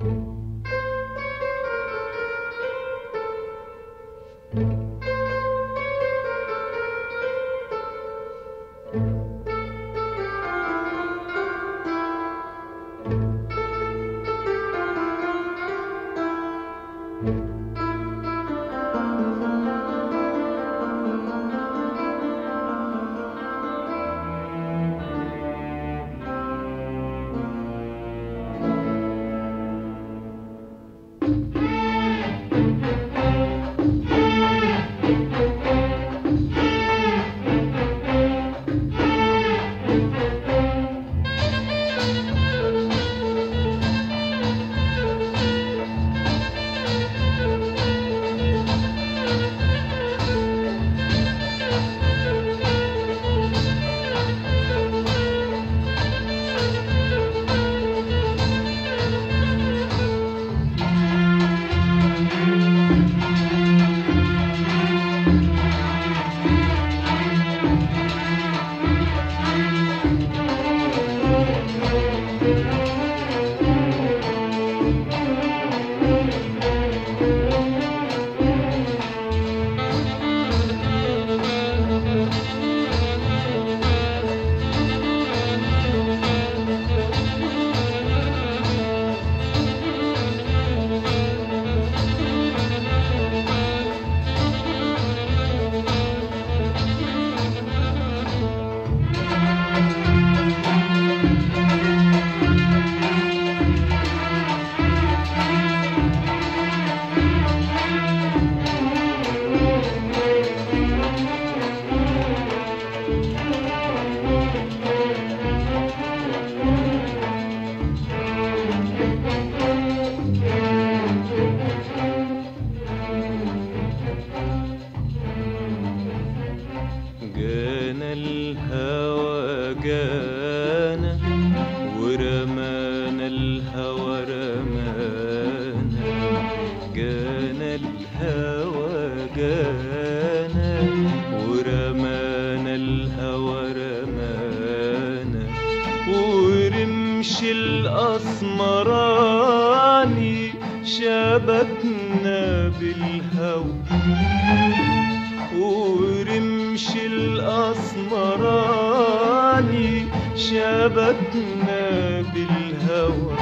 جانا ورمانا الهوى رمانا، جانا الهوى جانا ورمانا الهوى رمانا، ورمش الأسمراني شبكنا بالهوى، ورمش الأسمراني شبكنا بالهوى،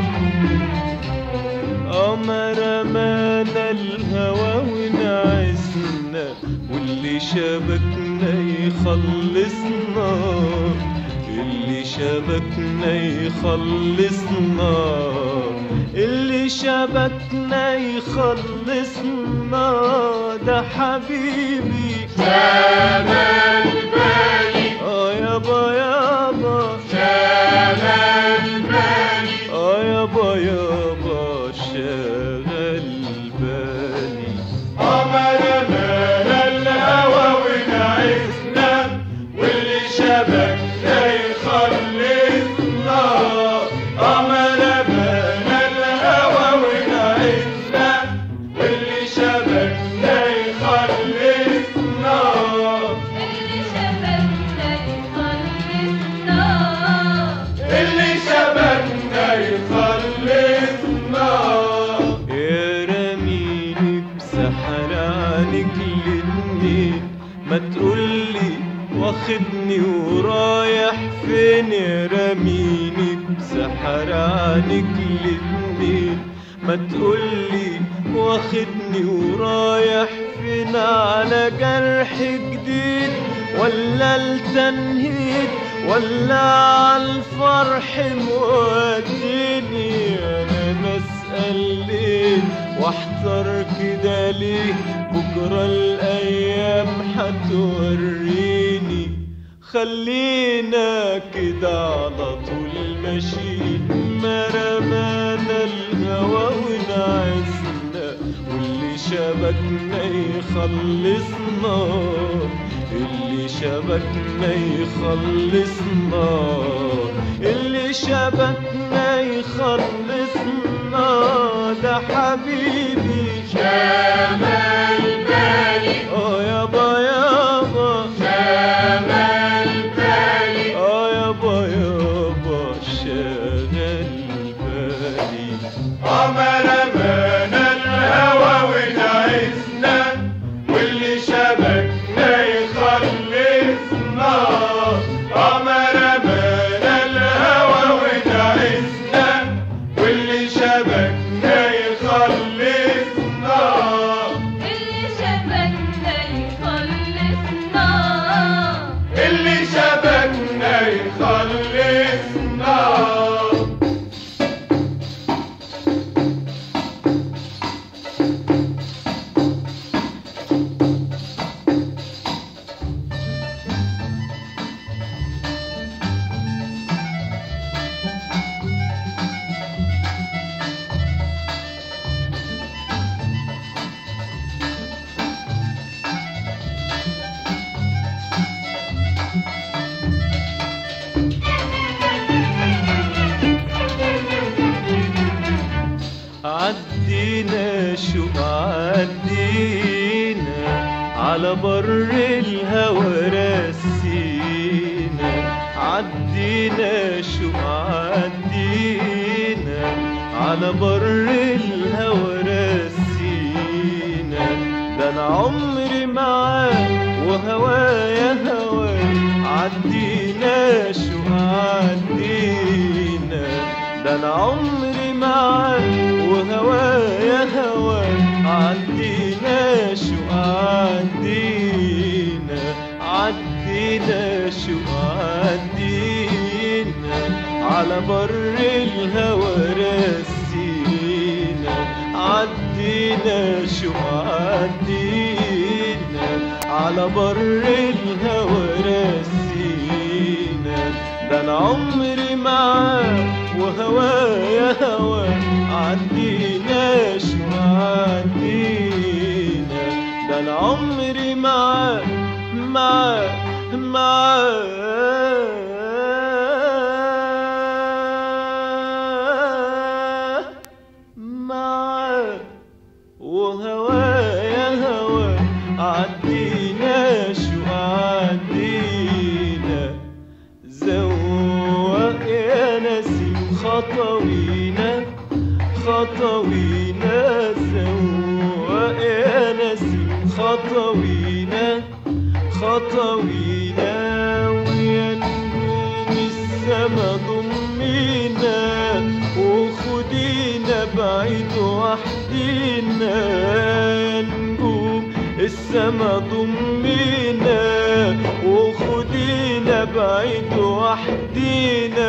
أما رمانا الهوى ونعسنا، واللي شبكنا يخلصنا، اللي شبكنا يخلصنا، اللي شبكنا يخلصنا، ده حبيبي شغل بالي يابا يابا، شغل بالي يابا يابا شغل بالي. أما رمانا الهوى ونعسنا، واللي شبكنا يخلصنا، أما رمانا الهوى ونعسنا، واللي شبكنا يخلصنا، اللي شبكنا يخلصنا. يا رميني بسحر عنك الاتنين، ما تقولي واخدني ورايح فين، يا رميني بسحر عنك الاتنين، ما تقولي واخدني ورايح فين، على جرح جديد ولا التنهيد ولا عالفرح موديني، انا بسأل ليه واحتار كده ليه، بكرة الايام هتوريني، خلينا كده على طول ماشيين، ما رمانا الهوى ونعسنا، واللي شبكنا يخلصنا، اللي شبكنا يخلصنا، اللي شبكنا يخلصنا، ده حبيبي شغل بالي يابا يابا، شغل بالي يابا يابا شغل بالي. ما رمانا الهوى ونعسنا واللي شبكنا يخلصنا ما رمانا الهوى ونعسنا واللي شبكنا يخلصنا اللي شبكنا يخلصنا اللي شبكنا يخلصنا عدينا شو عدينا على بر الهوى رسينا عدينا شو عدينا على بر الهوى رسينا ده انا عمري معاك وهوايا هواك عدينا شو عدينا ده انا عمري معاك وهوايا هواك عدينا شو عدينا عدينا شو عدينا على بر الهوى رسينا عدينا شو عدينا على بر الهوى رسينا ده انا عمري معاك وهوايا هواك عدينا شو عدينا ده انا عمري معاك معاك وهوايا هواك عدينا شو عدينا زوق يا نسيم خطوينا خطوينا زوق يا نسيم خطوينا خطوينا ويا نجوم السما ضمينا وخدينا بعيد وحدينا يا نجوم السما ضمينا وخدينا بعيد وحدينا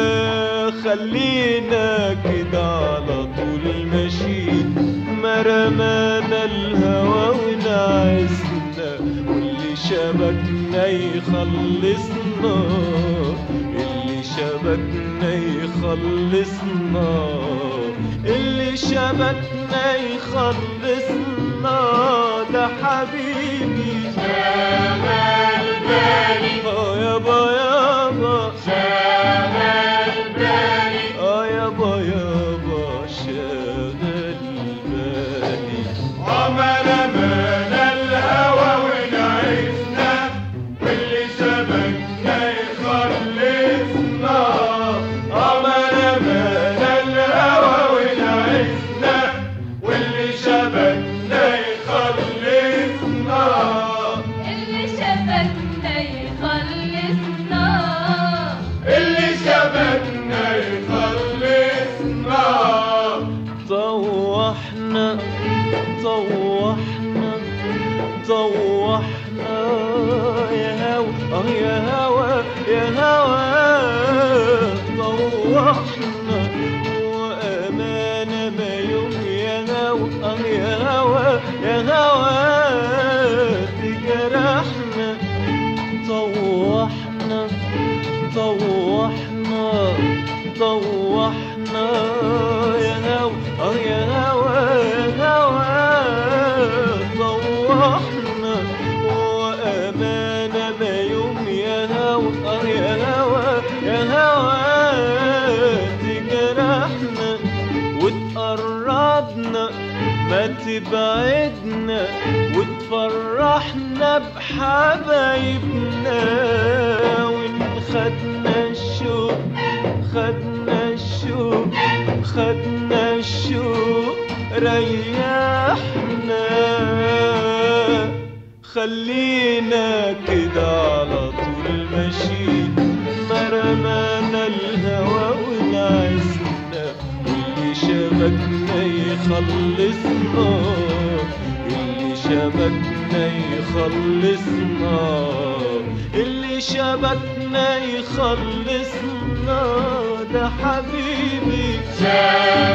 خلينا كده على طول ماشيين ما رمانا الهوى ونعسنا واللي شبكنا يخلصنا اللي شبكنا يخلصنا اللي شبكنا يخلصنا ده حبيبي شغل بالي يابا يابا شغل بالي يابا يابا شغل بالي ما رمانا الهوى ونعسنا واللي شبكنا يخلصنا ما رمانا الهوى ونعسنا واللي شبكنا يخلصنا اللي شبكنا يخلصنا اللي شبكنا يخلصنا طوحنا طوحنا طوحنا يا هوا يا هوا يا هوا طوحنا وأمانة ما يوم يا هوا يا هوا يا هوا تجرحنا طوحنا طوحنا طوحنا يا هوا يا هوا يا هوا طوحنا وأمانة ما يوم يا هوا يا هوا يا هوا تجرحنا وتقربنا ما تبعدنا وتفرحنا بحبايبنا وإن خدنا الشوق خدنا الشوق خدنا الشوق ريحنا، خلينا كده على طول ماشيين، ما رمانا الهوى ونعسنا، واللي شبكنا يخلصنا، اللي شبكنا يخلصنا، اللي شبكنا يخلصنا، ده حبيبي